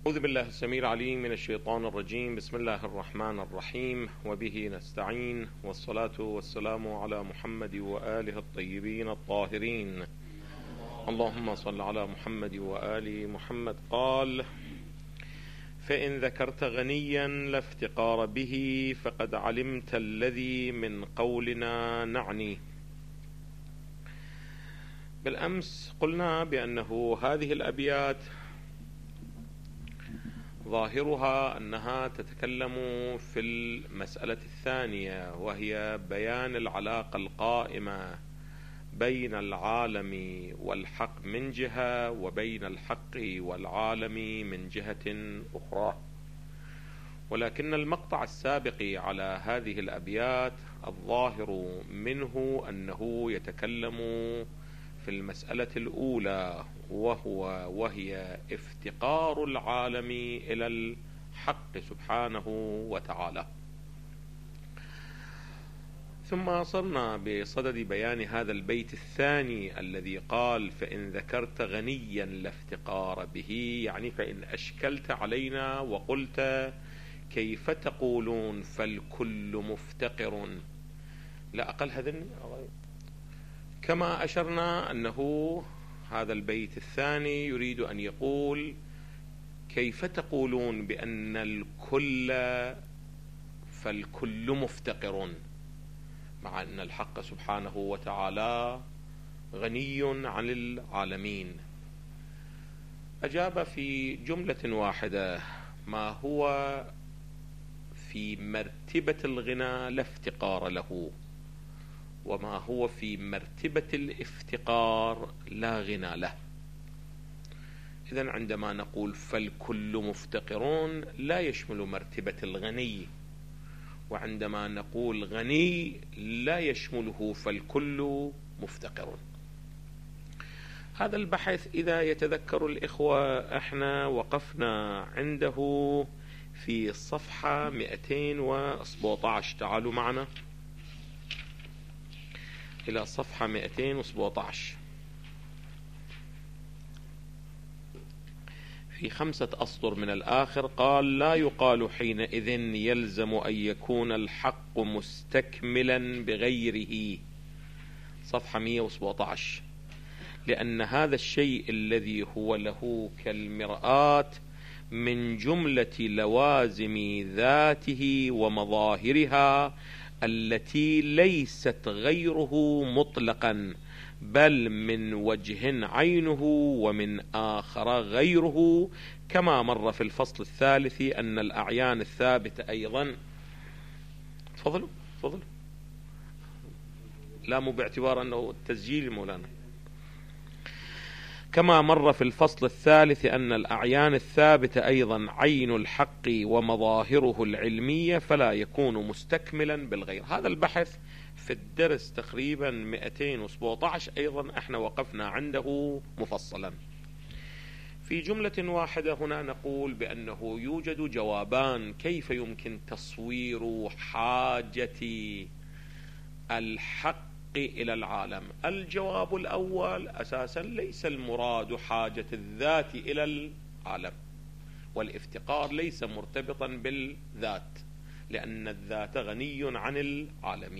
أعوذ بالله السميع العليم من الشيطان الرجيم. بسم الله الرحمن الرحيم، وبه نستعين، والصلاة والسلام على محمد وآله الطيبين الطاهرين. اللهم صل على محمد وآل محمد. قال: فإن ذكرت غنيا لا افتقار به فقد علمت الذي من قولنا نعني. بالأمس قلنا بأنه هذه الأبيات ظاهرها أنها تتكلم في المسألة الثانية، وهي بيان العلاقة القائمة بين العالم والحق من جهة، وبين الحق والعالم من جهة أخرى. ولكن المقطع السابق على هذه الأبيات الظاهر منه أنه يتكلم في المسألة الأولى، وهي افتقار العالم إلى الحق سبحانه وتعالى. ثم صرنا بصدد بيان هذا البيت الثاني الذي قال: فإن ذكرت غنيا لا افتقار به، يعني فإن أشكلت علينا وقلت كيف تقولون فالكل مفتقر، لا أقل هذا. كما أشرنا أنه هذا البيت الثاني يريد أن يقول كيف تقولون بأن الكل فالكل مفتقر، مع أن الحق سبحانه وتعالى غني عن العالمين. أجاب في جملة واحدة: ما هو في مرتبة الغنى لا افتقار له، وما هو في مرتبة الافتقار لا غنى له. إذن عندما نقول فالكل مفتقرون لا يشمل مرتبة الغني، وعندما نقول غني لا يشمله فالكل مفتقر. هذا البحث إذا يتذكر الإخوة احنا وقفنا عنده في صفحة 217. تعالوا معنا إلى صفحة 217 في 5 أسطر من الآخر. قال: لا يقال حينئذ يلزم أن يكون الحق مستكملا بغيره. صفحة 117. لأن هذا الشيء الذي هو له كالمرآة من جملة لوازم ذاته ومظاهرها التي ليست غيره مطلقا، بل من وجه عينه ومن آخر غيره، كما مر في الفصل الثالث أن الأعيان الثابتة أيضا. تفضلوا. لا، مو باعتبار أنه التسجيل مولانا. كما مر في الفصل الثالث أن الأعيان الثابتة أيضا عين الحق ومظاهره العلمية، فلا يكون مستكملا بالغير. هذا البحث في الدرس تقريبا 217 أيضا احنا وقفنا عنده مفصلا. في جملة واحدة هنا نقول بأنه يوجد جوابان كيف يمكن تصوير حاجة الحق إلى العالم. الجواب الأول أساسا ليس المراد حاجة الذات إلى العالم، والافتقار ليس مرتبطا بالذات، لأن الذات غني عن العالمين.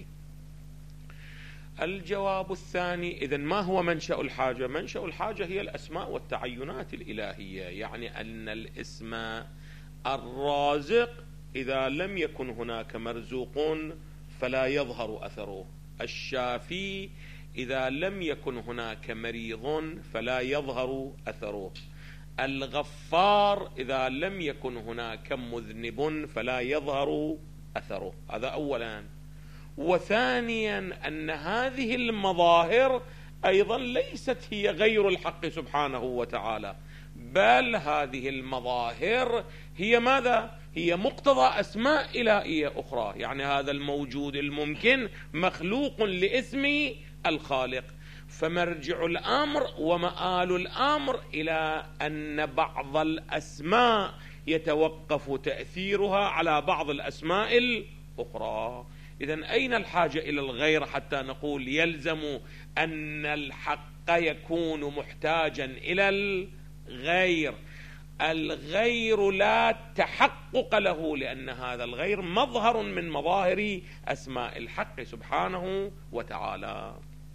الجواب الثاني: إذن ما هو منشأ الحاجة؟ منشأ الحاجة هي الأسماء والتعينات الإلهية، يعني أن الاسم الرازق إذا لم يكن هناك مرزوق فلا يظهر أثره، الشافي إذا لم يكن هناك مريض فلا يظهر أثره، الغفار إذا لم يكن هناك مذنب فلا يظهر أثره. هذا أولا. وثانيا أن هذه المظاهر أيضا ليست هي غير الحق سبحانه وتعالى، بل هذه المظاهر هي ماذا؟ هي مقتضى أسماء إلهية أخرى. يعني هذا الموجود الممكن مخلوق لاسم الخالق، فمرجع الأمر ومآل الأمر إلى أن بعض الأسماء يتوقف تأثيرها على بعض الأسماء الأخرى. إذن أين الحاجة إلى الغير حتى نقول يلزم أن الحق يكون محتاجا إلى الغير؟ الغير لا تحقق له، لأن هذا الغير مظهر من مظاهر أسماء الحق سبحانه وتعالى.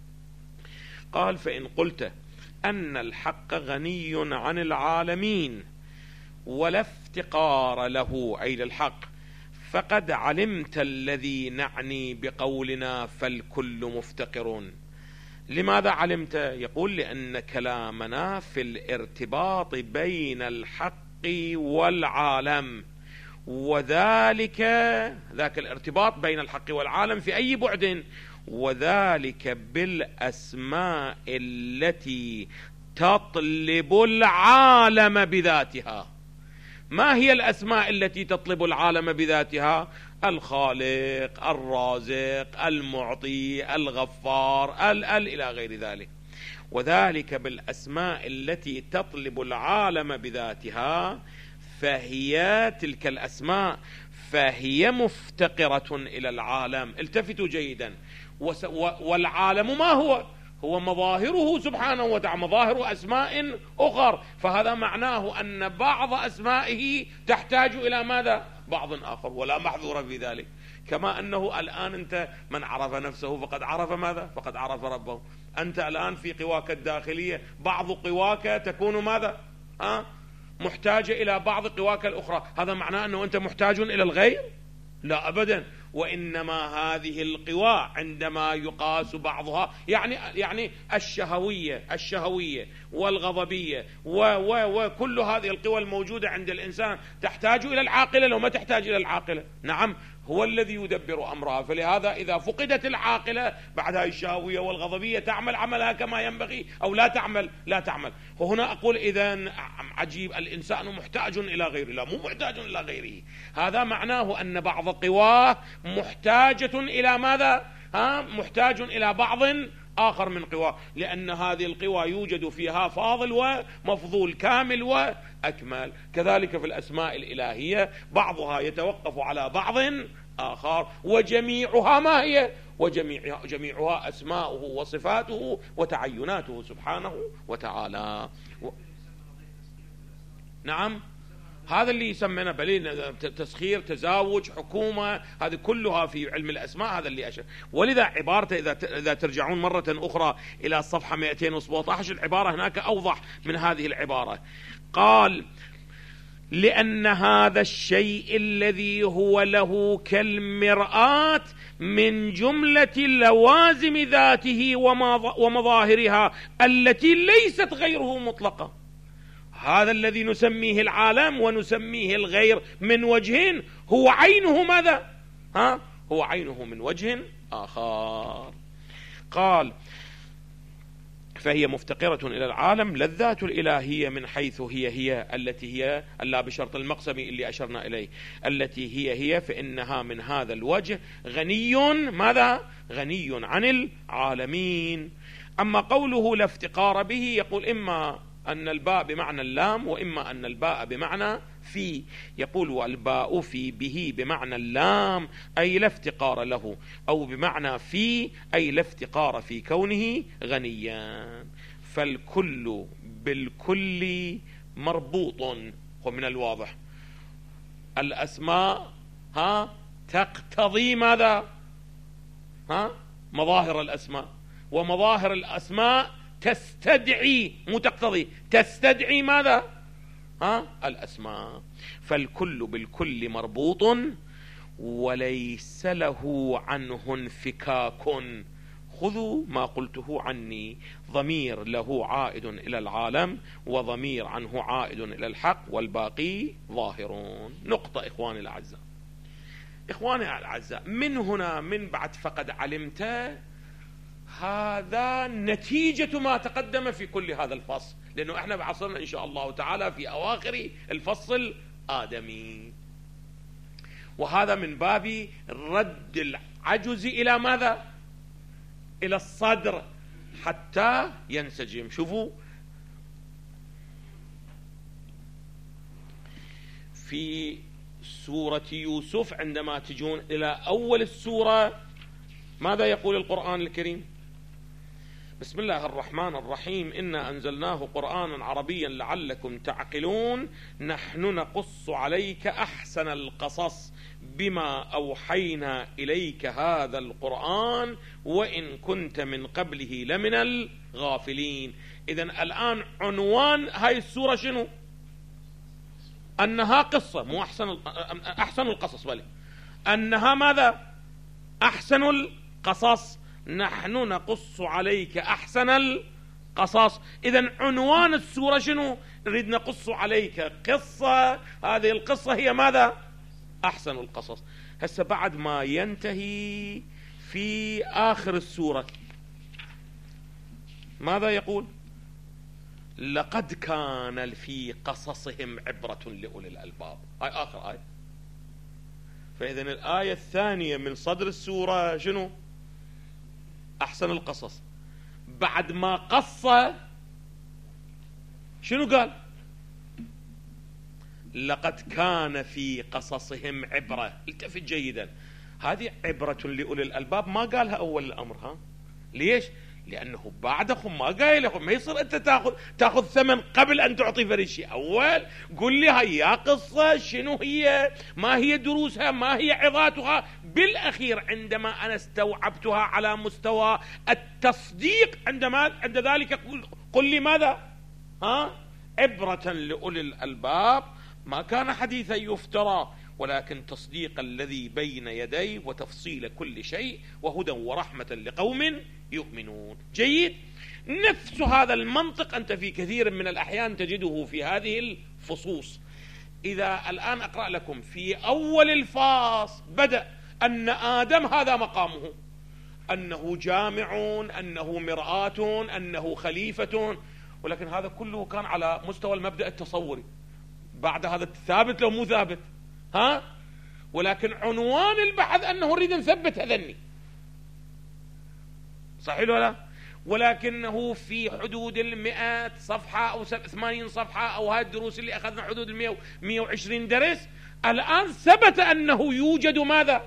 قال: فإن قلت أن الحق غني عن العالمين ولا افتقار له، أي للحق، فقد علمت الذي نعني بقولنا فالكل مفتقر. لماذا علمت؟ يقول: لأن كلامنا في الارتباط بين الحق والعالم، وذلك ذاك الارتباط بين الحق والعالم في أي بعد؟ وذلك بالأسماء التي تطلب العالم بذاتها. ما هي الأسماء التي تطلب العالم بذاتها؟ الخالق، الرازق، المعطي، الغفار، إلى غير ذلك. وذلك بالأسماء التي تطلب العالم بذاتها، فهي تلك الأسماء فهي مفتقرة إلى العالم. التفتوا جيدا. والعالم ما هو؟ هو مظاهره سبحانه وتعالى، مظاهر أسماء أخر، فهذا معناه أن بعض أسمائه تحتاج إلى ماذا؟ بعض آخر، ولا محظور في ذلك. كما أنه الآن أنت من عرف نفسه فقد عرف ماذا؟ فقد عرف ربه. أنت الآن في قواك الداخلية بعض قواك تكون ماذا؟ محتاجة إلى بعض قواك الأخرى، هذا معناه أنه أنت محتاج إلى الغير؟ لا أبدا. وإنما هذه القوى عندما يقاس بعضها، يعني الشهوية والغضبية وكل هذه القوى الموجودة عند الإنسان تحتاج إلى العاقلة. لو ما تحتاج إلى العاقلة، نعم، هو الذي يدبر أمرها. فلهذا إذا فقدت العاقلة بعدها الشهوية والغضبية تعمل عملها كما ينبغي أو لا تعمل. وهنا أقول إذا عجيب، الإنسان محتاج إلى غيره. لا، مو محتاج إلى غيره، هذا معناه أن بعض قواه محتاجة إلى ماذا؟ محتاج إلى بعض آخر من قواه، لأن هذه القوى يوجد فيها فاضل ومفضول، كامل وأكمل. كذلك في الأسماء الإلهية بعضها يتوقف على بعض آخر، وجميعها ما هي؟ وجميعها أسماؤه وصفاته وتعيناته سبحانه وتعالى. نعم، هذا اللي يسمينا تسخير، تزاوج، حكومة، هذه كلها في علم الأسماء. هذا اللي أشار. ولذا عبارته إذا ترجعون مرة أخرى إلى الصفحة 217 العبارة هناك أوضح من هذه العبارة. قال: لأن هذا الشيء الذي هو له كالمرآة من جملة لوازم ذاته ومظاهرها التي ليست غيره مطلقة. هذا الذي نسميه العالم ونسميه الغير من وجه، هو عينه ماذا؟ هو عينه من وجه آخر. قال: فهي مفتقرة إلى العالم، للذات الإلهية من حيث هي التي هي ألا بشرط المقسم اللي أشرنا إليه، التي هي فإنها من هذا الوجه غني ماذا؟ غني عن العالمين. أما قوله لا افتقار به، يقول إما أن الباء بمعنى اللام، وإما أن الباء بمعنى في. يقول: الباء في به بمعنى اللام أي لا افتقار له، أو بمعنى في أي لا افتقار في كونه غنيا. فالكل بالكل مربوط. ومن الواضح الأسماء تقتضي ماذا؟ مظاهر الأسماء، ومظاهر الأسماء تستدعي، مو تقتضي، تستدعي ماذا؟ الأسماء. فالكل بالكل مربوط وليس له عنه انفكاك. خذوا ما قلته عني، ضمير له عائد إلى العالم، وضمير عنه عائد إلى الحق، والباقي ظاهرون. نقطة إخواني الأعزاء. إخواني الأعزاء، من هنا من بعد فقد علمت، هذا نتيجة ما تقدم في كل هذا الفصل، لأنه احنا بعصرنا إن شاء الله تعالى في أواخر الفصل الآدمي، وهذا من باب رد العجز إلى ماذا؟ إلى الصدر حتى ينسجم. شوفوا في سورة يوسف عندما تجون إلى أول السورة ماذا يقول القرآن الكريم؟ بسم الله الرحمن الرحيم. إنا أنزلناه قرآنا عربيا لعلكم تعقلون. نحن نقص عليك أحسن القصص بما أوحينا إليك هذا القرآن وإن كنت من قبله لمن الغافلين. إذن الآن عنوان هاي السورة شنو؟ أنها قصة، مو أحسن القصص، بل أنها ماذا؟ أحسن القصص. نحن نقص عليك أحسن القصص. إذن عنوان السورة شنو؟ نريد نقص عليك قصة، هذه القصة هي ماذا؟ أحسن القصص. هسه بعد ما ينتهي في آخر السورة ماذا يقول؟ لقد كان في قصصهم عبرة لأولي الألباب. هاي آخر آية. فإذن الآية الثانية من صدر السورة شنو؟ أحسن القصص. بعد ما قص شنو قال؟ لقد كان في قصصهم عبرة. التفت جيدا، هذه عبرة لأولي الألباب ما قالها أول الأمر. ها ليش؟ لأنه بعدهم ما قايلهم، ما يصير أنت تأخذ ثمن قبل أن تعطي فريق شيء. أول قل لي هيا قصة شنو هي، ما هي دروسها، ما هي عظاتها. بالأخير عندما أنا استوعبتها على مستوى التصديق عند ذلك قل لي ماذا؟ عبرة لأولي الألباب، ما كان حديثا يفترى ولكن تصديق الذي بين يديه وتفصيل كل شيء وهدى ورحمة لقوم يؤمنون. جيد. نفس هذا المنطق أنت في كثير من الأحيان تجده في هذه الفصوص. إذا الآن أقرأ لكم في أول الفاصل بدأ أن آدم هذا مقامه، أنه جامع، أنه مرآة، أنه خليفة، ولكن هذا كله كان على مستوى المبدأ التصوري. بعد هذا ثابت لو مو ثابت؟ ولكن عنوان البحث أنه نريد نثبت هذني، صحيح ولا؟ ولكنه في حدود 100 صفحة أو 80 صفحة أو هاي الدروس اللي أخذنا حدود 120 درس، الآن ثبت أنه يوجد ماذا؟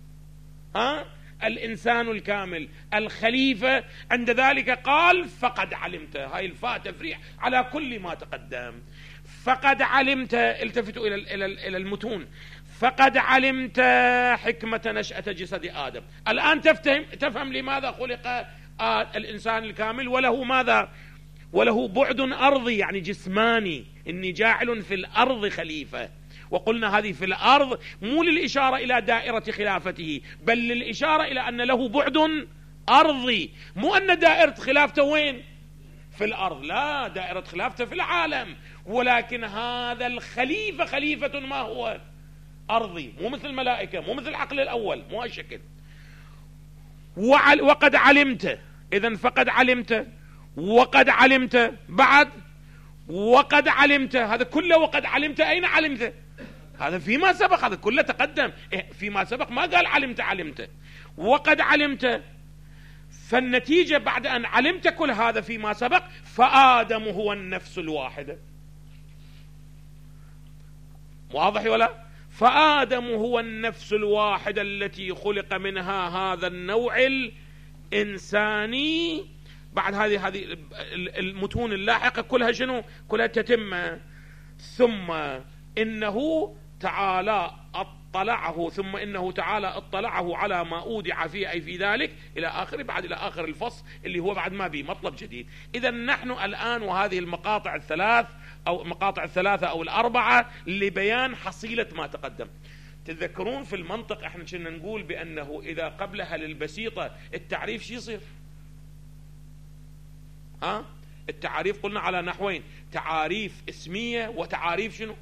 الإنسان الكامل، الخليفة. عند ذلك قال فقد علمت، هاي الفاء تفريح على كل ما تقدم. فقد علمت، التفتوا إلى المتون، فقد علمت حكمة نشأة جسد آدم. الآن تفهم لماذا خلق الإنسان الكامل، وله ماذا؟ وله بعد أرضي يعني جسماني. إني جاعل في الأرض خليفة. وقلنا هذه في الأرض مو للإشارة إلى دائرة خلافته، بل للإشارة إلى أن له بعد أرضي، مو أن دائرة خلافته وين؟ في الأرض، لا، دائرة خلافته في العالم. ولكن هذا الخليفة خليفة ما هو؟ أرضي، مو مثل الملائكة، مو مثل العقل الأول، مو هالشكل. وقد علمت. إذن فقد علمت، وقد علمت، بعد وقد علمت، هذا كله وقد علمت. أين علمت؟ هذا فيما سبق، هذا كله تقدم. فيما سبق ما قال علمت. وقد علمت. فالنتيجة بعد أن علمت كل هذا فيما سبق، فآدم هو النفس الواحدة. واضح ولا؟ فآدم هو النفس الواحدة التي خلق منها هذا النوع الإنساني. بعد هذه المتون اللاحقة كلها شنو؟ كلها تتم. ثم إنه تعالى اطلعه، ثم إنه تعالى اطلعه على ما أودع فيه، أي في ذلك إلى آخر، بعد إلى آخر الفصل اللي هو بعد ما بيه مطلب جديد. إذا نحن الآن وهذه المقاطع الثلاث أو مقاطع الثلاثة أو الأربعة لبيان حصيلة ما تقدم. تذكرون في المنطق احنا كنا نقول بأنه إذا قبلها للبسيطة التعريف شو يصير؟ التعاريف قلنا على نحوين: تعاريف اسمية وتعاريف شنو؟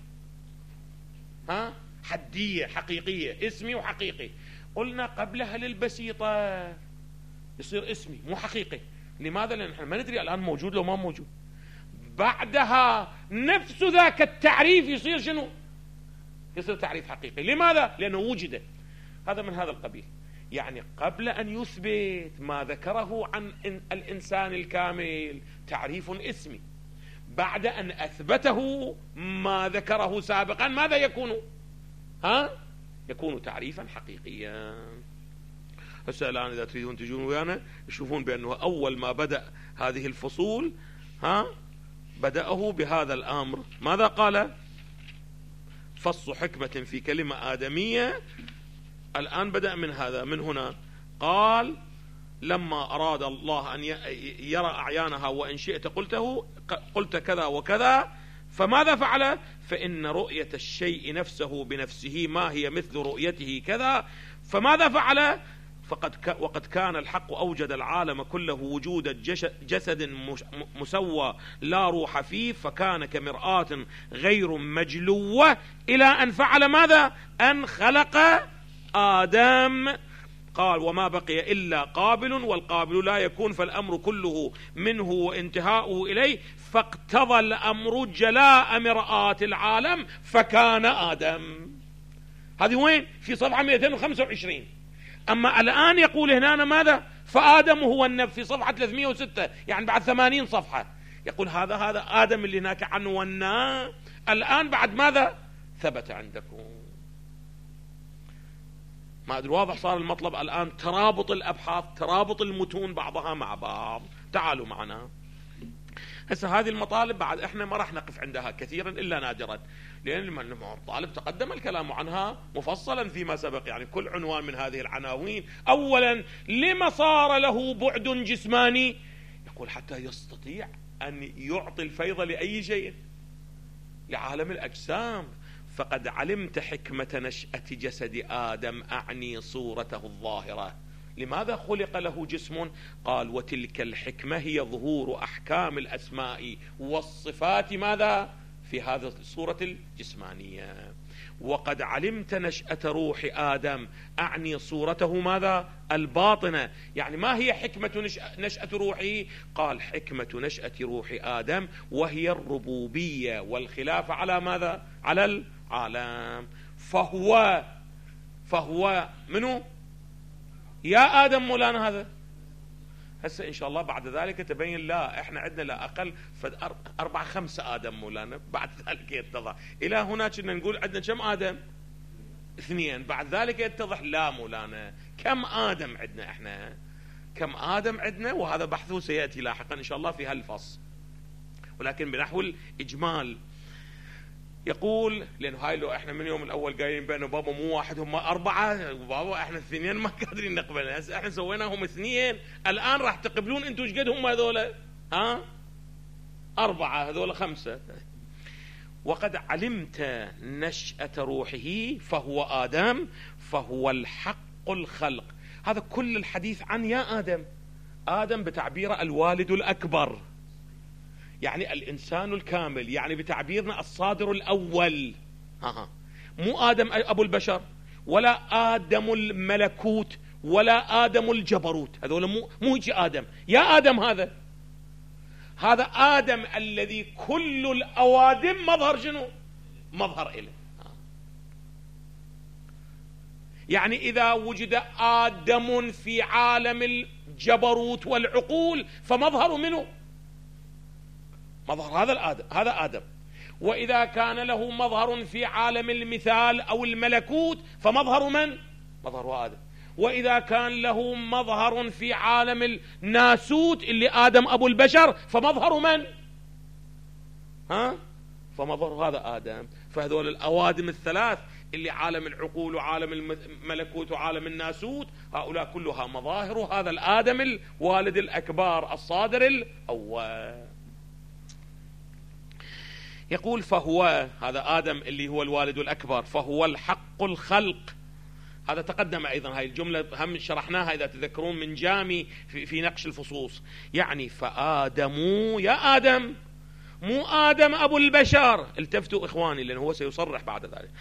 حدية حقيقية، اسمي وحقيقي. قلنا قبلها للبسيطة يصير اسمي مو حقيقي. لماذا؟ لأن احنا ما ندري الآن موجود لو ما موجود. بعدها نفس ذاك التعريف يصير شنو؟ يصير تعريف حقيقي. لماذا؟ لأنه وجد. هذا من هذا القبيل. يعني قبل أن يثبت ما ذكره عن الإنسان الكامل تعريف اسمي، بعد أن أثبته ما ذكره سابقا ماذا يكون؟ يكون تعريفا حقيقيا. هسه الآن إذا تريدون تجون ويانا تشوفون بأنه أول ما بدأ هذه الفصول بدأه بهذا الأمر. ماذا قال؟ فص حكمة في كلمة آدمية. الآن بدأ من هذا، من هنا قال لما أراد الله أن يرى أعيانها وإن شئت قلت كذا وكذا، فماذا فعل؟ فإن رؤية الشيء نفسه بنفسه ما هي مثل رؤيته كذا. فماذا فعل؟ وقد كان الحق أوجد العالم كله وجود جسد مسوى لا روح فيه، فكان كمرآة غير مجلوة، إلى أن فعل ماذا؟ أن خلق آدم. قال وما بقي إلا قابل، والقابل لا يكون، فالأمر كله منه وانتهاؤه إليه، فاقتضى الأمر جلاء مرآة العالم فكان آدم. هذه وين؟ في صفحة 225. أما الآن يقول هنا ماذا؟ فآدم هو النبي في صفحة 306، يعني بعد 80 صفحة يقول هذا آدم اللي هناك عنوناه، الآن بعد ماذا؟ ثبت عندكم. ما أدري واضح صار المطلب الآن؟ ترابط الأبحاث، ترابط المتون بعضها مع بعض. تعالوا معنا هسه هذه المطالب بعد احنا ما راح نقف عندها كثيرا إلا نادرا، لأن المطالب تقدم الكلام عنها مفصلا فيما سبق. يعني كل عنوان من هذه العناوين أولا لما صار له بعد جسماني؟ يقول حتى يستطيع أن يعطي الفيض لأي شيء، لعالم الأجسام. فقد علمت حكمة نشأة جسد آدم، أعني صورته الظاهرة. لماذا خلق له جسم؟ قال وتلك الحكمة هي ظهور أحكام الأسماء والصفات ماذا؟ في هذه الصورة الجسمانية. وقد علمت نشأة روح آدم، أعني صورته ماذا؟ الباطنة. يعني ما هي حكمة نشأة روحه؟ قال حكمة نشأة روح آدم وهي الربوبية والخلافة على ماذا؟ على العالم. فهو منو؟ يا آدم مولانا هذا. هسه إن شاء الله بعد ذلك تبين لا احنا عندنا لا أقل 4-5 آدم مولانا، بعد ذلك يتضح. إلى هناك كنا نقول عندنا كم آدم؟ 2. بعد ذلك يتضح لا مولانا كم آدم عندنا احنا، كم آدم عندنا، وهذا بحثه سيأتي لاحقا إن شاء الله في هالفصل. ولكن بنحو الإجمال يقول، لأنه هاي لو احنا من يوم الأول قايلين بأنه بابا مو 1 هم 4، وبابا احنا 2 ما قادرين نقبلها. هسه احنا سويناهم 2، الآن راح تقبلون انتم ايش قد هم هذولا؟ 4 هذولا 5. وقد علمت نشأة روحه فهو آدم، فهو الحق الخلق. هذا كل الحديث عن يا آدم. آدم بتعبير الوالد الأكبر، يعني الإنسان الكامل، يعني بتعبيرنا الصادر الأول. مو آدم أبو البشر، ولا آدم الملكوت، ولا آدم الجبروت. هذول مو هيك آدم. يا آدم هذا آدم الذي كل الأوادم مظهر شنو؟ مظهر إله. يعني إذا وجد آدم في عالم الجبروت والعقول فمظهر منه مظهر هذا آدم. وإذا كان له مظهر في عالم المثال أو الملكوت فمظهر من؟ مظهر آدم. وإذا كان له مظهر في عالم الناسوت اللي آدم أبو البشر فمظهر من؟ فمظهر هذا آدم. فهذول الأوادم الثلاث اللي عالم العقول وعالم الملكوت وعالم الناسوت، هؤلاء كلها مظاهر هذا الآدم الوالد الأكبر الصادر الأول. يقول فهو هذا آدم اللي هو الوالد الأكبر، فهو الحق الخلق. هذا تقدم أيضا، هاي الجملة هم شرحناها إذا تذكرون من جامي في نقش الفصوص. يعني فآدم يا آدم، مو آدم أبو البشر. التفتوا إخواني لأنه هو سيصرح بعد ذلك.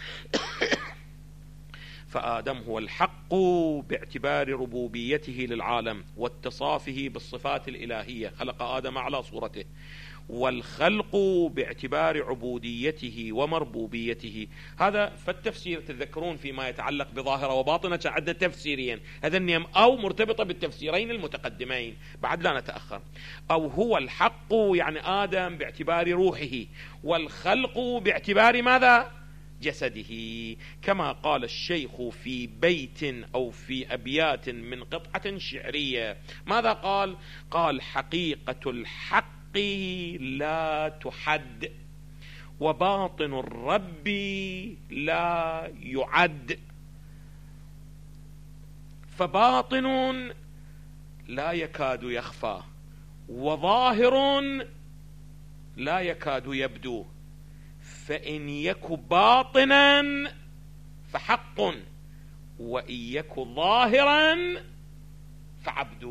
فآدم هو الحق باعتبار ربوبيته للعالم واتصافه بالصفات الإلهية، خلق آدم على صورته. والخلق باعتبار عبوديته ومربوبيته. هذا فالتفسير تذكرون فيما يتعلق بظاهرة وباطنة عدة تفسيرين، هذا أو مرتبطة بالتفسيرين المتقدمين، بعد لا نتأخر. أو هو الحق يعني آدم باعتبار روحه، والخلق باعتبار ماذا؟ جسده، كما قال الشيخ في بيت أو في أبيات من قطعة شعرية. ماذا قال؟ قال: حقيقة الحق لا تحد، وباطن الرب لا يعد، فباطن لا يكاد يخفى، وظاهر لا يكاد يبدو، فإن يك باطنا فحق، وإن يك ظاهرا فعبد،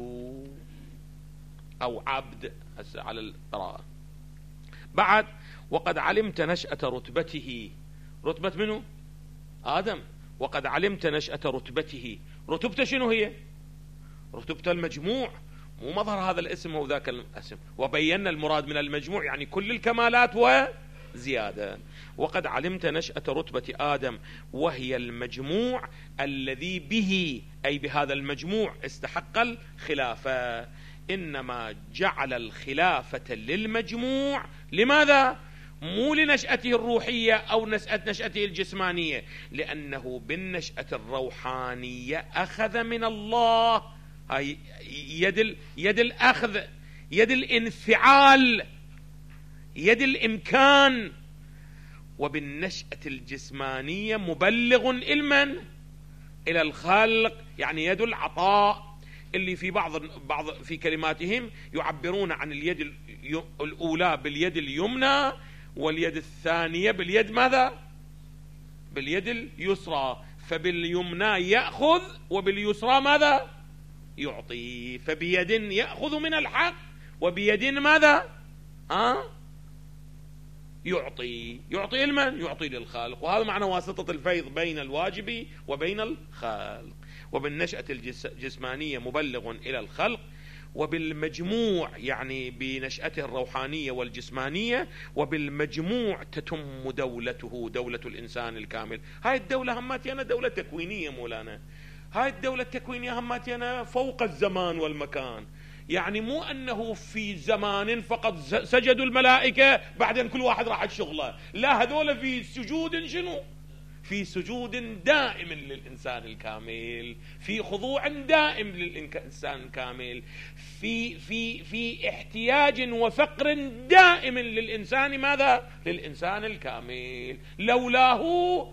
أو عبد على القراءة. بعد: وقد علمت نشأة رتبته. رتبة منه؟ آدم. وقد علمت نشأة رتبته. رتبته شنو هي؟ رتبته المجموع، مو مظهر هذا الاسم أو ذاك الاسم. وبينا المراد من المجموع يعني كل الكمالات وزيادة. وقد علمت نشأة رتبة آدم، وهي المجموع الذي به، أي بهذا المجموع، استحق الخلافة. إنما جعل الخلافة للمجموع. لماذا؟ مو لنشأته الروحية أو نشأته الجسمانية، لأنه بالنشأة الروحانية أخذ من الله، هاي يد الأخذ، يد الانفعال، يد الإمكان. وبالنشأة الجسمانية مبلغ إلى الخلق، يعني يد العطاء، اللي في بعض في كلماتهم يعبرون عن اليد الأولى باليد اليمنى، واليد الثانية باليد ماذا؟ باليد اليسرى. فباليمنى يأخذ، وباليسرى ماذا؟ يعطي. فبيد يأخذ من الحق، وبيد ماذا؟ يعطي لمن؟ يعطي للخالق. وهذا معنى واسطة الفيض بين الواجب وبين الخالق. وبالنشأة الجسمانية مبلغ إلى الخلق، وبالمجموع يعني بنشأته الروحانية والجسمانية، وبالمجموع تتم دولته، دولة الإنسان الكامل. هاي الدولة هماتي أنا دولة تكوينية مولانا. هاي الدولة التكوينية هماتي أنا فوق الزمان والمكان، يعني مو أنه في زمان فقط سجدوا الملائكة بعدين كل واحد راح الشغلة، لا، هذول في سجود شنو؟ في سجود دائم للإنسان الكامل، في خضوع دائم للإنسان الكامل، في احتياج وفقر دائم للإنسان ماذا؟ للإنسان الكامل. لولاه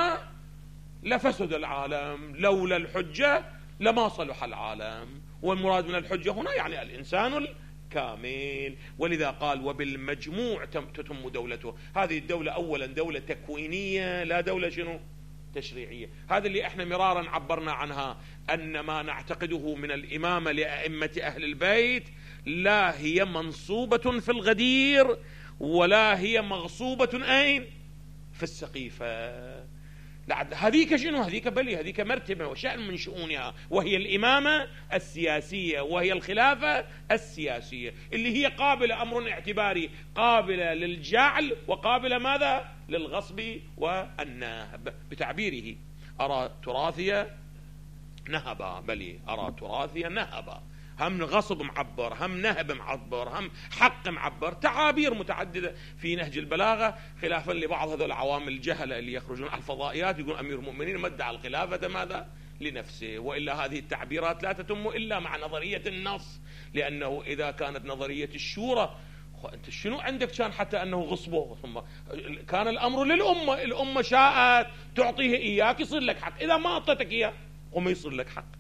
لفسد العالم، لولا الحجة لما صلح العالم. والمراد من الحجة هنا يعني الإنسان الكامل. ولذا قال: وبالمجموع تتم دولته. هذه الدولة أولا دولة تكوينية، لا دولة شنو؟ تشريعية. هذا اللي احنا مرارا عبرنا عنها، أن ما نعتقده من الإمامة لأئمة أهل البيت لا هي منصوبة في الغدير، ولا هي مغصوبة أين؟ في السقيفة. هذيك شنو؟ هذيك بلي، هذيك مرتبة وشأن من شؤونها، وهي الإمامة السياسية، وهي الخلافة السياسية، اللي هي قابلة، أمر اعتباري، قابلة للجعل وقابلة ماذا؟ للغصب والنهب. بتعبيره: أرى تراثية نهبا، بلي أرى تراثية نهبا، هم غصب معبر، هم نهب معبر، هم حق معبر، تعابير متعددة في نهج البلاغة، خلافا لبعض هذول العوام الجهلة اللي يخرجون على الفضائيات يقول أمير المؤمنين مدعى الخلافة ماذا؟ لنفسه. وإلا هذه التعبيرات لا تتم إلا مع نظرية النص، لأنه إذا كانت نظرية الشورى، أنت شنو عندك كان حتى أنه غصبه؟ ثم كان الأمر للأمة، الأمة شاءت تعطيه إياك يصير لك حق، إذا ما أعطتك إياه وما يصير لك حق.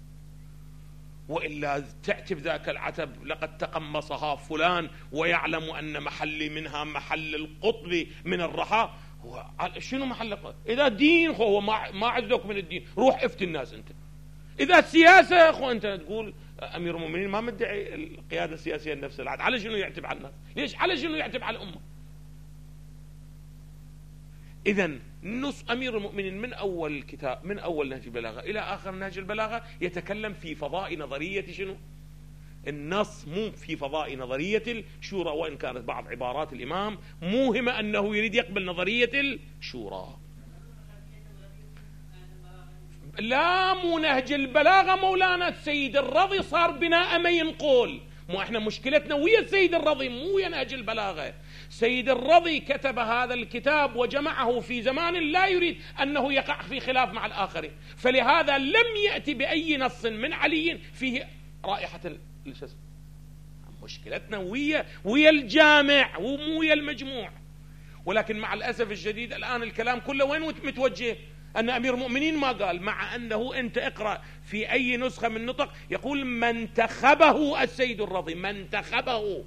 وإلا تأتي بذاك العتب: لقد تقمصها فلان ويعلم أن محلي منها محل القطب من الرحى. شنو محل القطب؟ إذا دين هو ما عندك من الدين، روح افتي الناس أنت. إذا السياسة أخو أنت تقول أمير المؤمنين ما مدعي القيادة السياسية لنفس العهد، على شنو يعتب على الناس؟ ليش؟ على شنو يعتب على الأمة؟ إذن نص أمير المؤمنين من أول الكتاب، من أول نهج البلاغة إلى آخر نهج البلاغة، يتكلم في فضاء نظرية شنو؟ النص، مو في فضاء نظرية الشورى. وإن كانت بعض عبارات الإمام موهمة أنه يريد يقبل نظرية الشورى. لا، مو نهج البلاغة مولانا. السيد الرضي صار بناء ما ينقول، مو احنا مشكلتنا ويا السيد الرضي، مو ويا نهج البلاغة. سيد الرضي كتب هذا الكتاب وجمعه في زمان لا يريد أنه يقع في خلاف مع الآخرين، فلهذا لم يأتي بأي نص من علي فيه رائحة مشكلتنا ويا الجامع ومو ويا المجموع. ولكن مع الأسف الشديد الآن الكلام كله وين متوجه؟ أن أمير المؤمنين ما قال، مع أنه أنت اقرأ في أي نسخة من نطق يقول ما انتخبه السيد الرضي، ما انتخبه.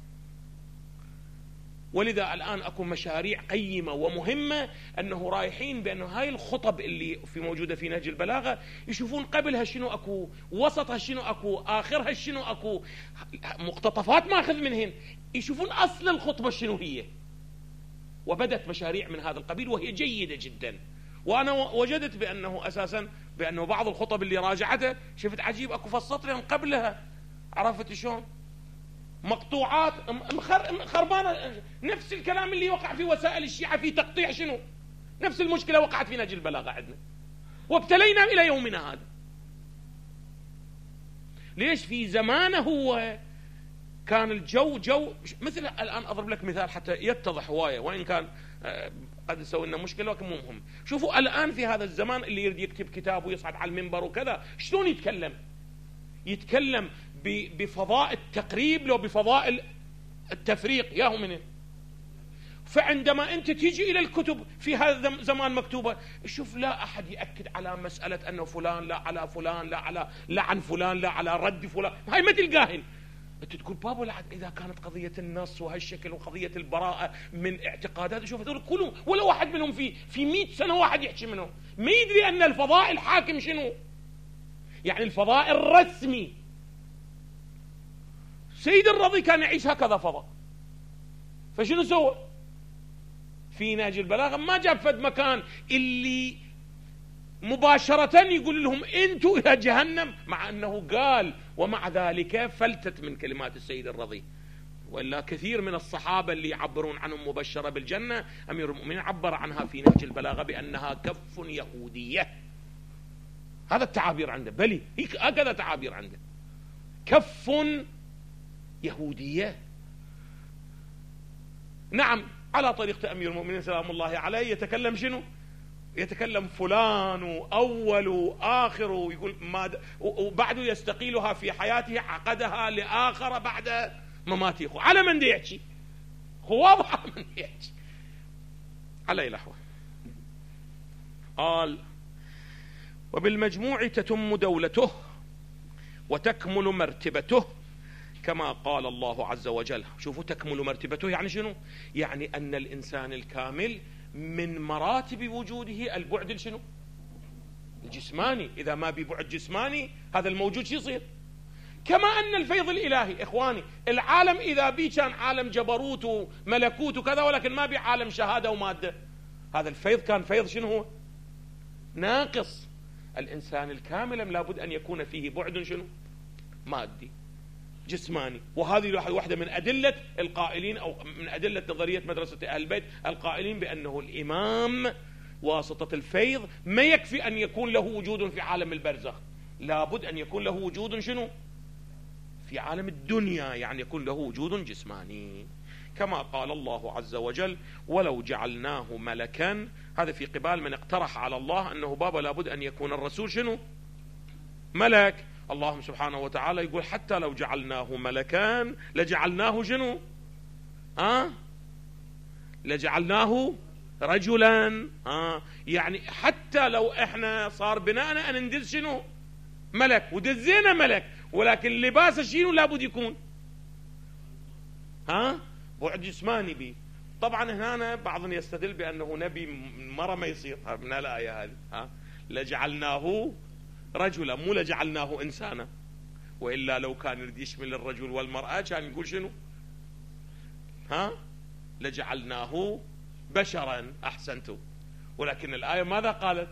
ولذا الآن أكو مشاريع قيمة ومهمة أنه رايحين بأنه هاي الخطب اللي في موجودة في نهج البلاغة يشوفون قبلها شنو أكو، وسطها شنو أكو، آخرها شنو أكو، مقتطفات ماخذ منهن، يشوفون أصل الخطبة شنو هي. وبدت مشاريع من هذا القبيل وهي جيدة جدا. وأنا وجدت بأنه أساسا بأنه بعض الخطب اللي راجعتها شفت عجيب أكو فصلت لهم قبلها، عرفت شلون؟ مقطوعات خربانة، نفس الكلام اللي وقع في وسائل الشيعة في تقطيع شنو؟ نفس المشكلة وقعت في نهج البلاغة عندنا وابتلينا إلى يومنا هذا. ليش؟ في زمانه هو كان الجو جو مثل الآن. أضرب لك مثال حتى يتضح هواية، وإن كان قد يسوي لنا مشكلة لكن مو مهم. شوفوا الآن في هذا الزمان اللي يريد يكتب كتاب ويصعد على المنبر وكذا شلون يتكلم بفضاء التقريب لو بفضاء التفريق، ياهو منه. فعندما أنت تيجي إلى الكتب في هذا الزمان مكتوبة، شوف لا أحد يأكد على مسألة أنه فلان لا على فلان لا على لعن فلان لا على رد فلان، هاي ما تلقاهن. أنت تقول بابا لعد إذا كانت قضية النص وهالشكل وقضية البراءة من اعتقادات، شوف هذول كلهم ولا واحد منهم في 100 سنة واحد يحكي منهم ما يدري أن الفضاء الحاكم شنو، يعني الفضاء الرسمي. سيد الرضي كان يعيش هكذا فضاء، فشنو سوى؟ في نهج البلاغة ما جاب فد مكان اللي مباشرة يقول لهم انتوا الى جهنم، مع انه قال ومع ذلك فلتت من كلمات السيد الرضي. وإلا كثير من الصحابة اللي يعبرون عنهم مبشرة بالجنة أمير المؤمنين عبر عنها في نهج البلاغة بأنها كف يهودية. هذا التعابير عنده، بلي هكذا تعابير عنده، كف يهودية. نعم على طريقة أمير المؤمنين سلام الله عليه يتكلم شنو؟ يتكلم فلان وأول وآخر ويقول وبعده يستقيلها في حياته عقدها لآخر بعد مماته. على من دي يحكي؟ هو واضح على من دي يحكي. على الأحوال قال وبالمجموع تتم دولته وتكمل مرتبته كما قال الله عز وجل. شوفوا تكمل مرتبته يعني شنو؟ يعني أن الإنسان الكامل من مراتب وجوده البعد شنو؟ الجسماني. إذا ما ببعد جسماني هذا الموجود شو يصير؟ كما أن الفيض الإلهي إخواني العالم إذا بي كان عالم جبروت وملكوت وكذا، ولكن ما بي عالم شهادة ومادة، هذا الفيض كان فيض شنو هو؟ ناقص. الإنسان الكامل لابد أن يكون فيه بعد شنو؟ مادي جسماني. وهذه واحدة من أدلة القائلين أو من أدلة نظرية مدرسة أهل البيت القائلين بأنه الإمام واسطة الفيض ما يكفي أن يكون له وجود في عالم البرزخ، لابد أن يكون له وجود شنو؟ في عالم الدنيا، يعني يكون له وجود جسماني. كما قال الله عز وجل ولو جعلناه ملكا. هذا في قبال من اقترح على الله أنه بابا لابد أن يكون الرسول شنو؟ ملك. الله سبحانه وتعالى يقول حتى لو جعلناه ملكا لجعلناه شنو؟ لجعلناه رجلا. يعني حتى لو احنا صار بناءنا ان ندز شنو؟ ملك، ودزينا ملك، ولكن لباسه شنو لابد يكون؟ بعد جسماني بي. طبعا هنا بعضهم يستدل بانه نبي مرة ما يصير من الآية هذه. لجعلناه رجلا مو لجعلناه إنسانا، وإلا لو كان يريد يشمل الرجل والمرأة كان يقول شنو؟ لجعلناه بشرا. أحسنتم. ولكن الآية ماذا قالت؟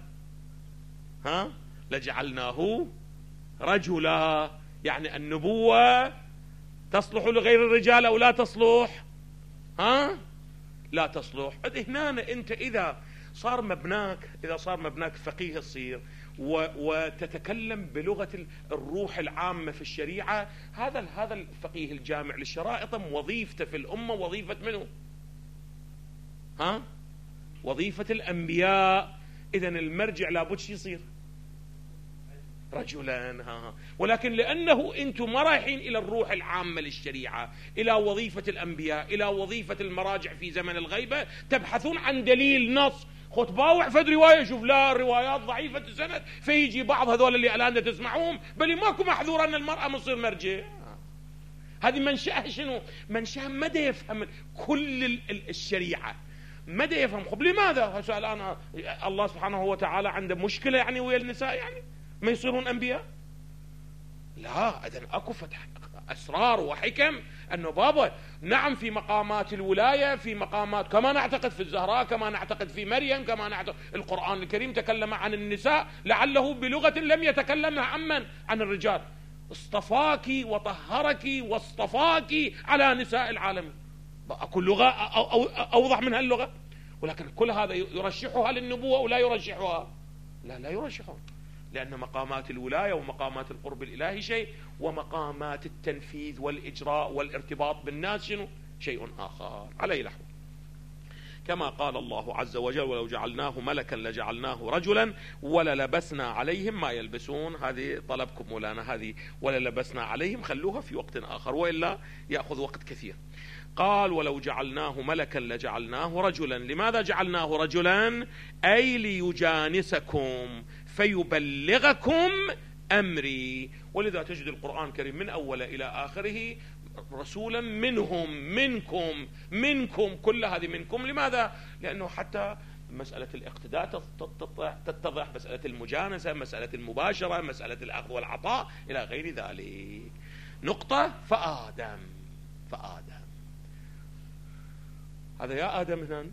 لجعلناه رجلا. يعني النبوة تصلح لغير الرجال أو لا تصلح؟ لا تصلح. هنا أنت إذا صار مبناك فقيه تصير وتتكلم بلغة الروح العامة في الشريعة، هذا الفقيه الجامع للشرائط وظيفته في الأمة وظيفة منه؟ وظيفة الأنبياء. إذن المرجع لابد شي يصير رجلا. ولكن لأنه أنتم ما رايحين إلى الروح العامة للشريعة، إلى وظيفة الأنبياء، إلى وظيفة المراجع في زمن الغيبة، تبحثون عن دليل نص. خد باوع فد رواية، شوف لا الروايات ضعيفة السند، فيجي بعض هذول اللي الآن تسمعوهم بل ماكو محظور أن المرأة مصير مرجع. هذه منشأها شنو؟ منشأها مدى يفهم كل الشريعة، مدى يفهم. خب لماذا هسه الآن الله سبحانه وتعالى عنده مشكلة يعني ويا النساء يعني ما يصيرون أنبياء؟ لا، إذن أكو فتح أسرار وحكم أنه بابا نعم في مقامات الولاية، في مقامات كما نعتقد في الزهراء، كما نعتقد في مريم، كما نعتقد القرآن الكريم تكلم عن النساء لعله بلغة لم يتكلمها عن الرجال. اصطفاك وطهرك واصطفاك على نساء العالم. أكو لغة أوضح من هاللغة؟ ولكن كل هذا يرشحها للنبوة ولا يرشحها؟ لا يرشحها، لأن مقامات الولاية ومقامات القرب الإلهي شيء، ومقامات التنفيذ والإجراء والارتباط بالناس شيء آخر. عليه الأحوال كما قال الله عز وجل: ولو جعلناه ملكا لجعلناه رجلا وللبسنا عليهم ما يلبسون. هذه طلبكم مولانا، هذه وللبسنا عليهم خلوها في وقت آخر وإلا يأخذ وقت كثير. قال: ولو جعلناه ملكا لجعلناه رجلا. لماذا جعلناه رجلا؟ أي ليجانسكم فيبلغكم أمري. ولذا تجد القرآن الكريم من أول إلى آخره رسولا منهم، منكم كل هذه منكم. لماذا؟ لأنه حتى مسألة الاقتداء تتضح، مسألة المجانسة، مسألة المباشرة، مسألة الأخذ والعطاء إلى غير ذلك. نقطة. فآدم هذا يا آدم هنا.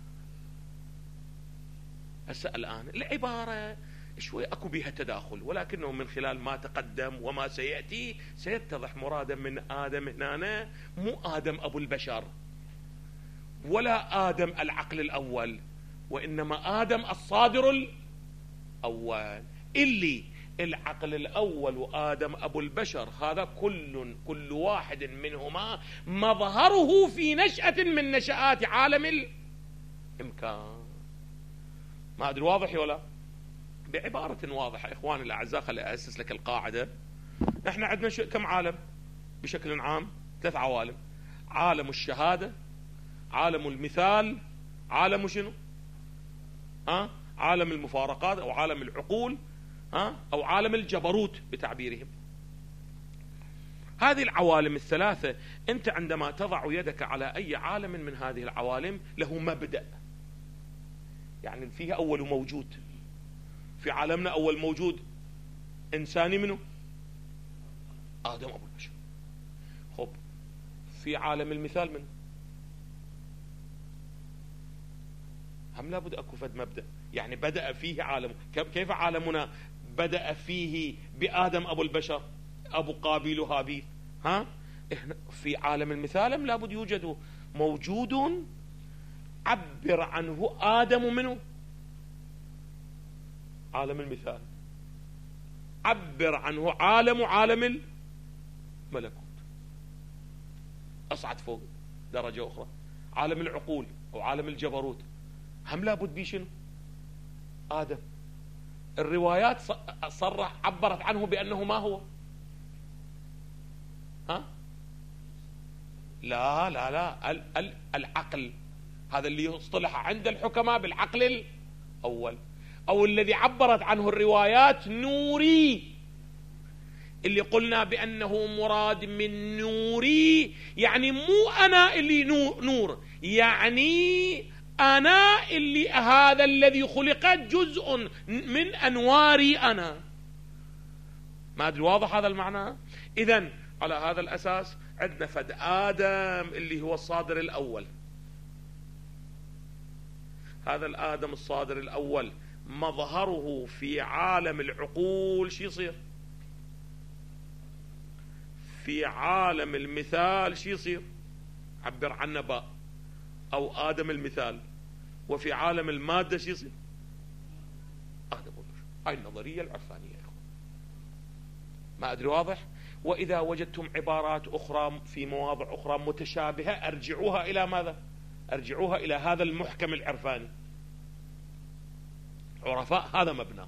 هسه الآن العبارة شوي أكو بها تداخل، ولكنه من خلال ما تقدم وما سيأتي سيتضح مرادا من آدم هنا مو آدم أبو البشر ولا آدم العقل الأول، وإنما آدم الصادر الأول، اللي العقل الأول وآدم أبو البشر هذا كل واحد منهما مظهره في نشأة من نشآت عالم الإمكان. ما أدري واضح ولا؟ بعبارة واضحة إخواني الأعزاء خلي أسس لك القاعدة. إحنا عندنا كم عالم بشكل عام؟ 3 عوالم: عالم الشهادة، عالم المثال، عالم شنو؟ عالم المفارقات أو عالم العقول، أو عالم الجبروت بتعبيرهم. هذه العوالم الثلاثة أنت عندما تضع يدك على أي عالم من هذه العوالم له مبدأ، يعني فيه أول موجود. في عالمنا أول موجود إنساني منه آدم أبو البشر. خب في عالم المثال منه هم لابد أكو فد مبدأ، يعني بدأ فيه عالم. كيف عالمنا بدأ فيه بآدم أبو البشر أبو قابيل وهابيل؟ في عالم المثال لابد يوجد موجود عبر عنه آدم منه. عالم المثال عبر عنه عالم الملكوت، أصعد فوق درجة أخرى. عالم العقول أو عالم الجبروت هم لابد بيه شنو؟ آدم. الروايات صرح عبرت عنه بأنه ما هو؟ لا العقل، هذا اللي يصطلح عند الحكماء بالعقل الأول، أو الذي عبرت عنه الروايات نوري، اللي قلنا بأنه مراد من نوري يعني مو أنا اللي نور، يعني أنا اللي هذا الذي خلق جزء من أنواري أنا. ما أدري واضح هذا المعنى؟ إذن على هذا الأساس عندنا فد آدم اللي هو الصادر الأول. هذا الآدم الصادر الأول مظهره في عالم العقول شي يصير؟ في عالم المثال شي يصير؟ عبر عنه باء أو آدم المثال. وفي عالم المادة شي يصير؟ آدم البشر. هاي النظرية العرفانية يا إخوان. ما أدري واضح؟ وإذا وجدتم عبارات أخرى في مواضع أخرى متشابهة أرجعوها إلى ماذا؟ أرجعوها إلى هذا المحكم العرفاني. عرفاء هذا مبنى.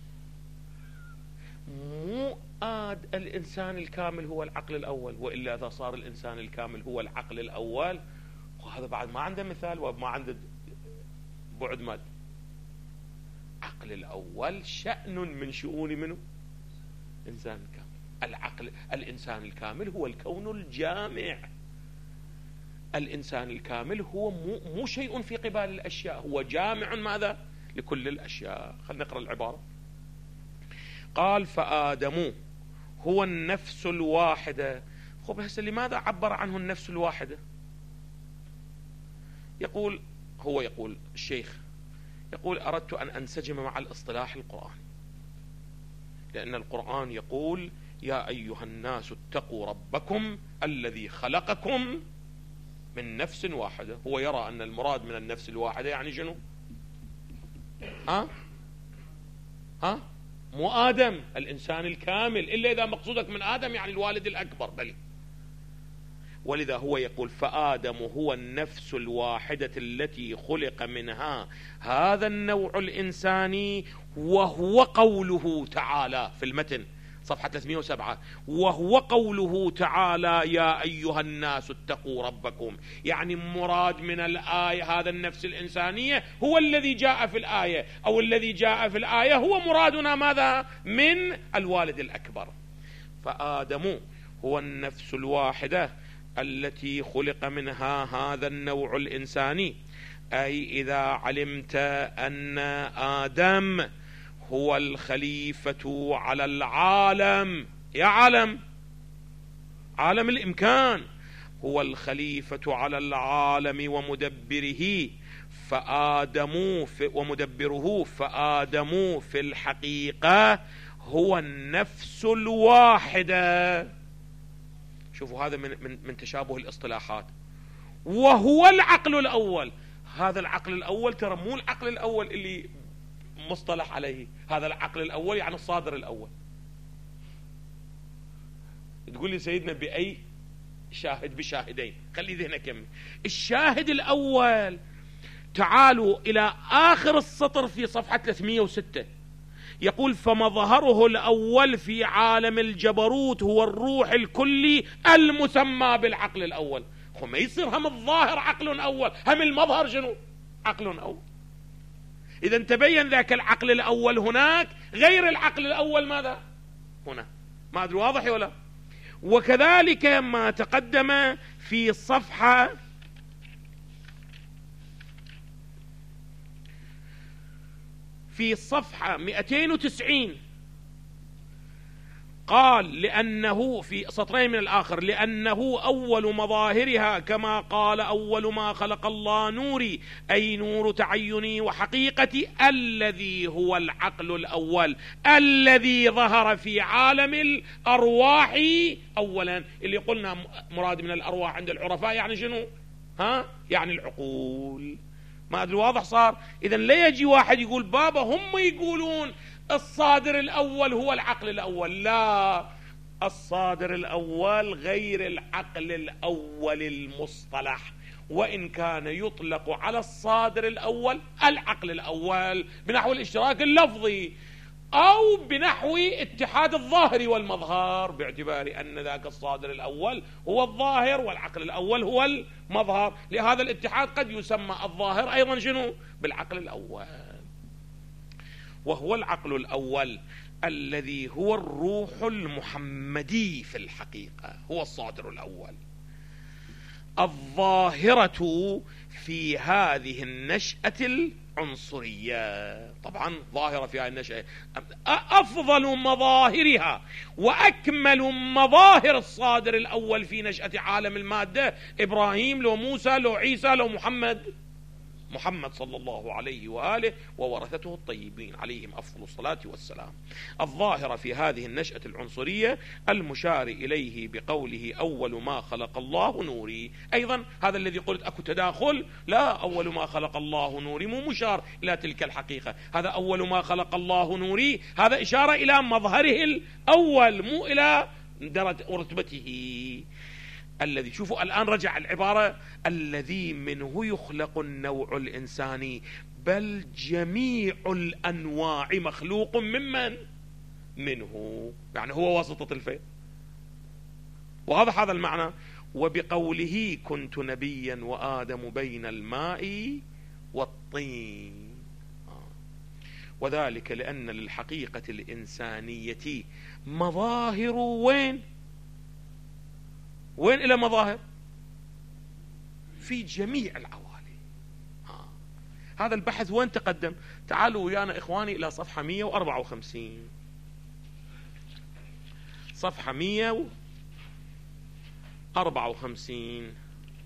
مو الإنسان الكامل هو العقل الأول، وإلا إذا صار الإنسان الكامل هو العقل الأول، وهذا بعد ما عنده مثال وما عنده بعد مادي. العقل الأول شأن من شؤون منه إنسان كامل. الإنسان الكامل هو الكون الجامع. الإنسان الكامل هو مو شيء في قبال الأشياء، هو جامع ماذا؟ لكل الأشياء. خلينا نقرأ العبارة. قال فآدم هو النفس الواحدة. خب هسه لماذا عبر عنه النفس الواحدة؟ يقول الشيخ يقول أردت أن أنسجم مع الاصطلاح القرآني، لأن القرآن يقول يا أيها الناس اتقوا ربكم الذي خلقكم من نفس واحدة. هو يرى أن المراد من النفس الواحدة يعني شنو؟ مو آدم الإنسان الكامل، إلا إذا مقصودك من آدم يعني الوالد الأكبر، بل ولذا هو يقول فآدم هو النفس الواحدة التي خلق منها هذا النوع الإنساني، وهو قوله تعالى في المتن صفحة 307 وهو قوله تعالى يا أيها الناس اتقوا ربكم. يعني مراد من الآية هذا النفس الإنسانية هو الذي جاء في الآية، أو الذي جاء في الآية هو مرادنا ماذا؟ من الوالد الأكبر. فآدم هو النفس الواحدة التي خلق منها هذا النوع الإنساني. أي إذا علمت أن آدم هو الخليفة على العالم، يا عالم الإمكان، هو الخليفة على العالم ومدبره، فآدم في الحقيقة هو النفس الواحدة. شوفوا هذا من تشابه الاصطلاحات. وهو العقل الأول. هذا العقل الأول ترى مو العقل الأول اللي مصطلح عليه، هذا العقل الأول يعني الصادر الأول. تقول لي سيدنا بأي شاهد؟ بشاهدين. خلي ذهنك يمي. الشاهد الأول تعالوا إلى آخر السطر في صفحة 306 يقول فمظهره الأول في عالم الجبروت هو الروح الكلي المسمى بالعقل الأول. ما يصير هم الظاهر عقل أول، هم المظهر شنو؟ عقل أول. إذا تبين ذاك العقل الأول هناك غير العقل الأول ماذا؟ هنا. ما أدري واضح ولا؟ وكذلك ما تقدم في صفحة في صفحة 290 قال لأنه في سطرين من الآخر لأنه أول مظاهرها كما قال أول ما خلق الله نوري، أي نور تعيني وحقيقتي الذي هو العقل الأول الذي ظهر في عالم الأرواح أولا. اللي قلنا مراد من الأرواح عند العرفاء يعني شنو؟ يعني العقول. ما أدري واضح صار؟ إذن لا يجي واحد يقول بابا هم يقولون الصادر الأول هو العقل الأول. لا، الصادر الأول غير العقل الأول المصطلح، وإن كان يطلق على الصادر الأول العقل الأول بنحو الاشتراك اللفظي، أو بنحو اتحاد الظاهر والمظهر، باعتبار أن ذاك الصادر الأول هو الظاهر والعقل الأول هو المظهر. لهذا الاتحاد قد يسمى الظاهر أيضا شنو؟ بالعقل الأول. وهو العقل الأول الذي هو الروح المحمدي في الحقيقة، هو الصادر الأول الظاهرة في هذه النشأة العنصرية. طبعا ظاهرة في هذه النشأة أفضل مظاهرها وأكمل مظاهر الصادر الأول في نشأة عالم المادة إبراهيم لو موسى لو عيسى لو محمد صلى الله عليه وآله وورثته الطيبين عليهم أفضل الصلاة والسلام. الظاهرة في هذه النشأة العنصرية المشار إليه بقوله أول ما خلق الله نوري. أيضا هذا الذي قلت أكو تداخل، لا، أول ما خلق الله نوري مو مشار إلى تلك الحقيقة، هذا أول ما خلق الله نوري هذا إشارة إلى مظهره الأول مو إلى درجة رتبته. الذي، شوفوا الآن رجع العبارة، الذي منه يخلق النوع الإنساني، بل جميع الأنواع مخلوق ممن؟ منه، يعني هو واسطة الفيض. واضح هذا المعنى؟ وبقوله كنت نبيا وآدم بين الماء والطين، وذلك لأن للحقيقة الإنسانية مظاهر. وين إلى مظاهر؟ في جميع العوالم. هذا البحث وين تقدم؟ تعالوا ويانا إخواني إلى صفحة 154. صفحة 154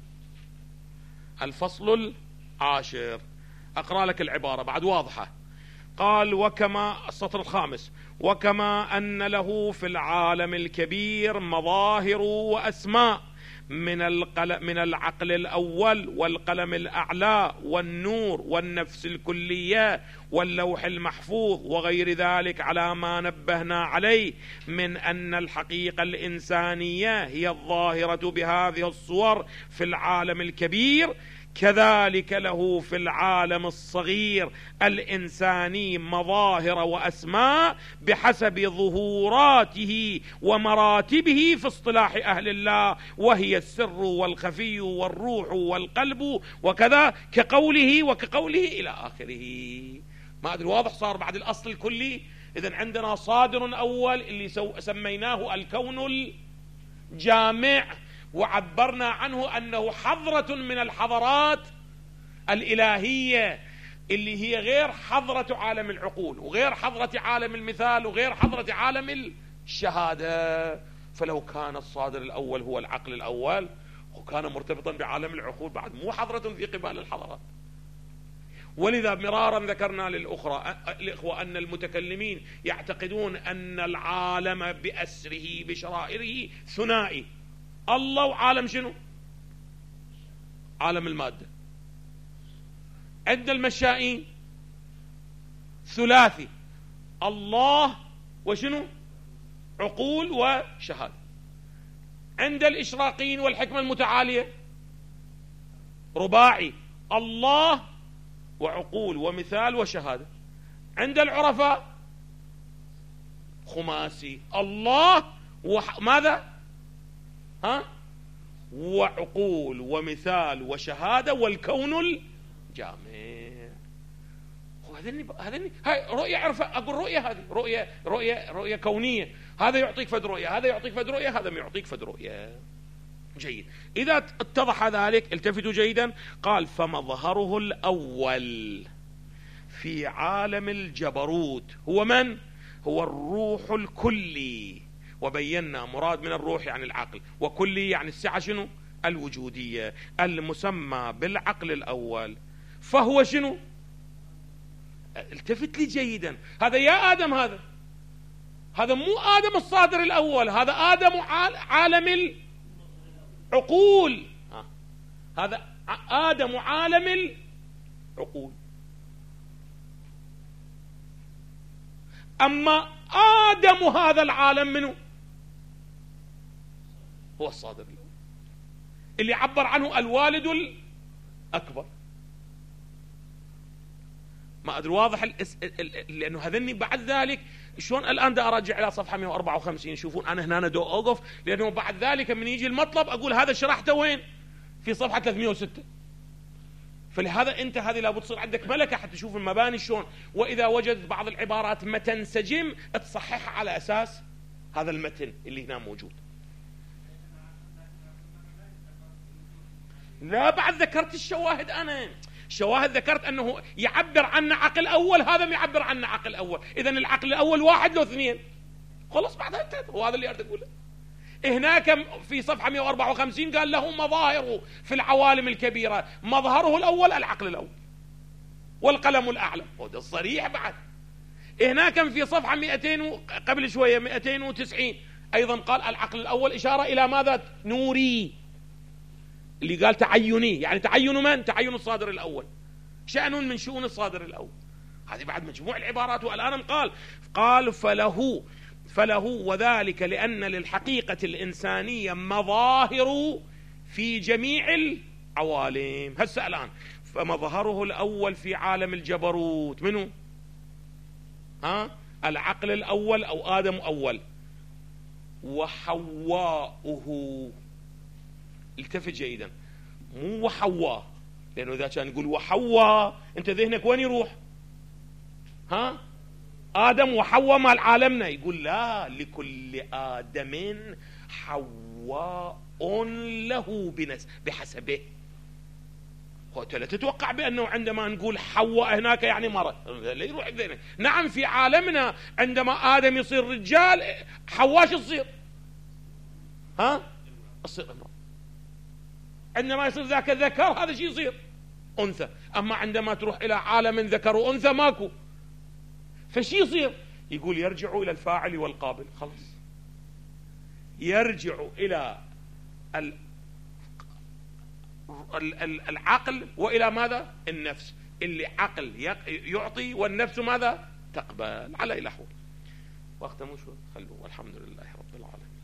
الفصل 10. أقرأ لك العبارة بعد واضحة. قال وكما، السطر 5، وكما أن له في العالم الكبير مظاهر وأسماء من العقل الأول والقلم الأعلى والنور والنفس الكلية واللوح المحفوظ وغير ذلك، على ما نبهنا عليه من أن الحقيقة الإنسانية هي الظاهرة بهذه الصور في العالم الكبير، كذلك له في العالم الصغير الإنساني مظاهر وأسماء بحسب ظهوراته ومراتبه في اصطلاح أهل الله، وهي السر والخفي والروح والقلب وكذا، وكقوله إلى آخره. ما أدري واضح صار بعد الأصل الكلي؟ إذن عندنا صادر أول اللي سميناه الكون الجامع، وعبرنا عنه أنه حضرة من الحضرات الإلهية اللي هي غير حضرة عالم العقول وغير حضرة عالم المثال وغير حضرة عالم الشهادة. فلو كان الصادر الأول هو العقل الأول وكان مرتبطا بعالم العقول، بعد مو حضرة في قبال الحضرات. ولذا مرارا ذكرنا للإخوة أن المتكلمين يعتقدون أن العالم بأسره بشرائره ثنائي، الله وعالم شنو؟ عالم المادة. عند المشائين ثلاثي، الله وشنو؟ عقول وشهادة. عند الإشراقيين والحكمة المتعالية رباعي، الله وعقول ومثال وشهادة. عند العرفاء خماسي، الله ماذا؟ وعقول ومثال وشهادة والكون الجامع. هاي رؤية، عرفة أقول رؤية، هذه رؤية كونية، هذا يعطيك فد رؤية، هذا يعطيك فد رؤية، هذا ما يعطيك فد رؤية. جيد. إذا اتضح ذلك التفتوا جيدا. قال فمظهره الأول في عالم الجبروت هو من؟ هو الروح الكلي، وبينا مراد من الروح يعني العقل، وكلي يعني السعة شنو؟ الوجودية، المسمى بالعقل الأول. فهو شنو؟ التفت لي جيدا، هذا يا آدم، هذا مو آدم الصادر الأول، هذا آدم عالم العقول، هذا آدم عالم العقول. أما آدم هذا العالم منه؟ هو الصادر الأول اللي عبر عنه الوالد الأكبر. ما أدري واضح لأنه هذني بعد ذلك شلون الآن دا أرجع إلى صفحة 154. شوفون أنا هنا دو أوقف، لأنه بعد ذلك من يجي المطلب أقول هذا شرحته وين؟ في صفحة 306. فلهذا أنت هذه لابد تصير عندك ملكة حتى تشوف المباني شلون، وإذا وجدت بعض العبارات ما تنسجم تصححها على أساس هذا المتن اللي هنا موجود. لا بعد ذكرت الشواهد، أنا شواهد ذكرت أنه يعبر عن عقل أول، هذا ما يعبر عن عقل أول. إذن العقل الأول واحد لو اثنين، خلص بعدها انتهت. وهذا اللي أريد أقوله. هناك في صفحة 154 قال له مظاهر في العوالم الكبيرة، مظهره الأول العقل الأول والقلم الأعلى، وده الصريح. بعد هناك في صفحة 200 قبل شوية 290 أيضا قال العقل الأول، إشارة إلى ماذا؟ نوري، اللي قال تعيني، يعني تعين من؟ تعين الصادر الأول، شأن من شؤون الصادر الأول. هذه بعد مجموع العبارات. والآن قال فله فله وذلك لأن للحقيقة الإنسانية مظاهر في جميع العوالم. هسه الآن فمظهره الأول في عالم الجبروت منو؟ العقل الأول أو آدم أول، وحواؤه. التفت جيدا، مو وحواء، لأنه إذا كان نقول وحواء أنت ذهنك وين يروح؟ آدم وحواء مال عالمنا. يقول لا، لكل آدم حواء له بحسبه. أنت لا تتوقع بأنه عندما نقول حواء هناك يعني مرة، لا يروح بذهنك. نعم في عالمنا عندما آدم يصير رجال، حواء شو تصير؟ تصير امرأة. عندما يصير ذاك ذكر، هذا شيء يصير أنثى. أما عندما تروح إلى عالم ذكر وأنثى ماكو، فشي يصير؟ يقول يرجع إلى الفاعل والقابل. خلاص، يرجع إلى العقل وإلى ماذا؟ النفس. اللي عقل يعطي والنفس ماذا؟ تقبل. على الأحوال وقت مشهور خلوه، والحمد لله رب العالمين.